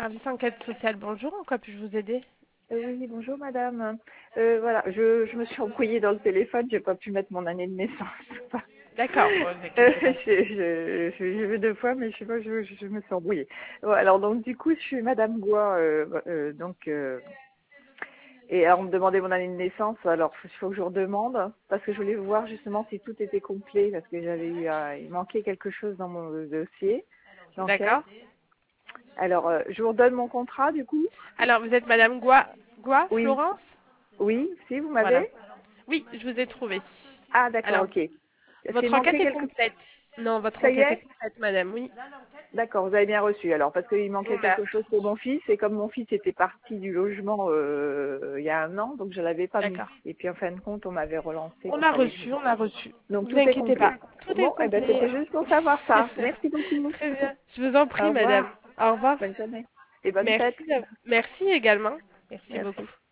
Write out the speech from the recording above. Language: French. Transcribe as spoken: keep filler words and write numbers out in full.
service enquête sociale, bonjour, en quoi puis-je vous aider? Euh, oui, bonjour madame. Euh, voilà, je, je me suis embrouillée dans le téléphone, j'ai pas pu mettre mon année de naissance. D'accord, bon, vous Euh, inquiétez pas. je, je, je, je vais deux fois, mais je sais pas, je, je, je me suis embrouillée. Bon, alors donc du coup, je suis madame Goua, euh, euh, donc euh, et alors on me demandait mon année de naissance, alors il faut que je redemande, parce que je voulais voir justement si tout était complet, parce que j'avais eu, euh, il manquait quelque chose dans mon dossier d'enquête. D'accord. Alors, euh, je vous redonne mon contrat du coup. Alors, vous êtes Madame Goua, Goua, Oui, Florence? oui, si vous Voilà. m'avez. Oui, je vous ai trouvé. Ah d'accord, Alors, ok. C'est votre enquête manqué est quelque... complète. Non, votre Ça y enquête est est. complète, Madame, oui. D'accord, vous avez bien reçu. Alors, parce qu'il manquait Bon, bah, quelque chose pour mon fils, et comme mon fils était parti du logement euh, il y a un an, donc je l'avais pas mis. d'accord. Et puis en fin de compte, on m'avait relancé On qu'il a fallait que je... reçu, on a reçu. Donc Vous tout est inquiétez complet. pas. Tout est Bon, eh ben c'était complet. juste pour savoir ça. Merci beaucoup. Très bien. Je vous en Au prie, revoir. Madame. Au revoir. Bonne journée. Et bonne fête. Merci. Merci également. Merci Merci. beaucoup.